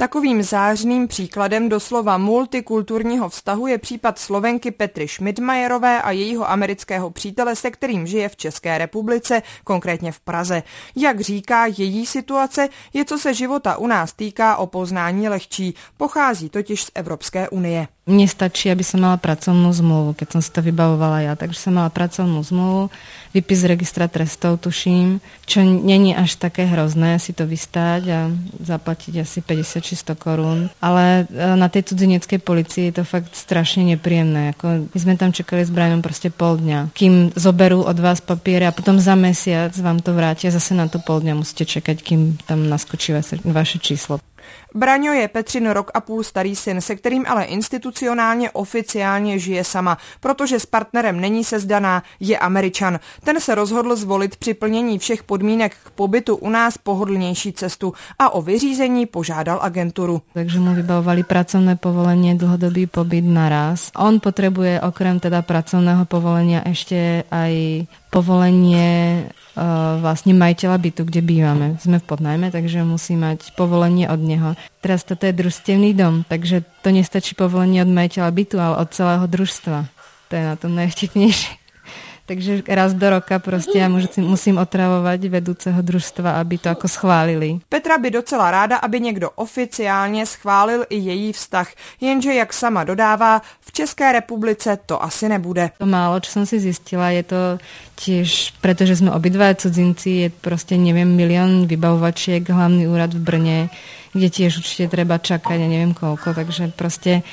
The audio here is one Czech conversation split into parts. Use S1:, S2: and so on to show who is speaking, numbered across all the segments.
S1: Takovým zářným příkladem doslova multikulturního vztahu je případ Slovenky Petry Schmidmayerové a jejího amerického přítele, se kterým žije v České republice, konkrétně v Praze. Jak říká, její situace je, co se života u nás týká, o poznání lehčí. Pochází totiž z Evropské unie.
S2: Mne stačí, aby som mala pracovnú zmluvu, keď som si to vybavovala ja. Takže som mala pracovnú zmluvu, výpis z registra trestov, tuším, čo není až také hrozné si to vystáť a zaplatiť asi 50 či 100 korún. Ale na tej cudzineckej policii je to fakt strašne nepríjemné. My sme tam čekali s Braňom proste pol dňa, kým zoberú od vás papiere a potom za mesiac vám to vrátia. Zase na to pol dňa musíte čekať, kým tam naskočí vaše číslo.
S1: Braňo je Petřin rok a půl starý syn, se kterým ale institucionálně oficiálně žije sama, protože s partnerem není sezdaná, je Američan. Ten se rozhodl zvolit při plnění všech podmínek k pobytu u nás pohodlnější cestu a o vyřízení požádal agenturu.
S2: Takže mu vybavovali pracovné povolenie, dlhodobý pobyt naraz. On potrebuje okrem teda pracovného povolenia ešte aj povolenie vlastne majiteľa bytu, kde bývame. Sme v podnájme, takže musí mať povolenie od neho. Teraz toto je družstevný dom, takže to nestačí povolenie od majiteľa bytu, ale od celého družstva. To je na tom najvtipnejšie. Takže raz do roka prostě já musím otravovat vedúceho družstva, aby to jako schválili.
S1: Petra by docela ráda, aby někdo oficiálně schválil i její vztah, jenže jak sama dodává, v České republice to asi nebude.
S2: To málo, čo som si zistila, je to tiež, pretože sme obidva cudzinci, je prostě neviem, milión vybavovačiek, hlavný úrad v Brne, kde tiež určite treba čakať, ja neviem koľko, takže prostě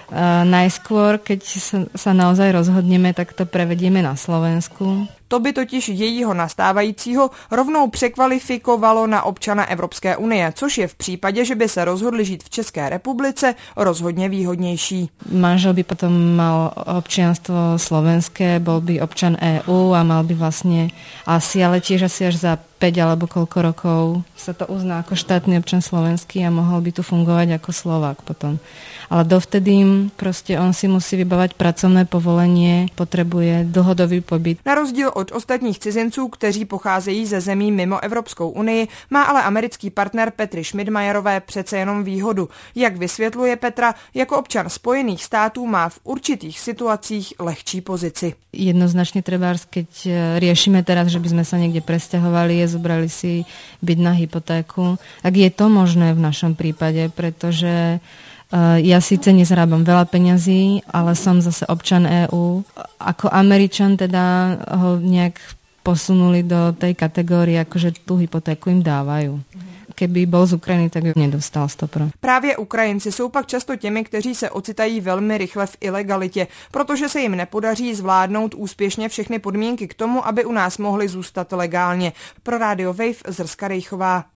S2: najskôr, keď sa naozaj rozhodneme, tak to prevedieme na Slovensku.
S1: To by totiž jejího nastávajícího rovnou překvalifikovalo na občana Evropské unie, což je v případě, že by se rozhodli žít v České republice, rozhodně výhodnější.
S2: Manžel by potom mal občianstvo slovenské, bol by občan EU a mal by vlastne asi, ale tiež asi až za 5 alebo koľko rokov sa to uzná ako štátny občan slovenský a mohol by tu fungovať ako Slovák potom. Ale dovtedy prostě on si musí vybavať pracovné povolenie, potrebuje dlhodobý pobyt.
S1: Na rozdíl od ostatních cizinců, kteří pocházejí ze zemí mimo Evropskou unii, má ale americký partner Petry Schmidmayerové přece jenom výhodu. Jak vysvětluje Petra, jako občan Spojených států má v určitých situacích lehčí pozici.
S2: Jednoznačne trebárs, keď riešime teraz, že by sme sa niekde presťahovali, zobrali si byt na hypotéku, tak je to možné v našom prípade, pretože ja síce nezarábam veľa peňazí, ale som zase občan EÚ. Ako Američan teda ho nejak posunuli do tej kategórie, akože tú hypotéku im dávajú. Keby bol z Ukrajiny, tak ju nedostal 100%.
S1: Právě Ukrajinci jsou pak často těmi, kteří se ocitají velmi rychle v ilegalitě, protože se jim nepodaří zvládnout úspěšně všechny podmínky k tomu, aby u nás mohli zůstat legálně. Pro Radio Wave Zrska Rejchová.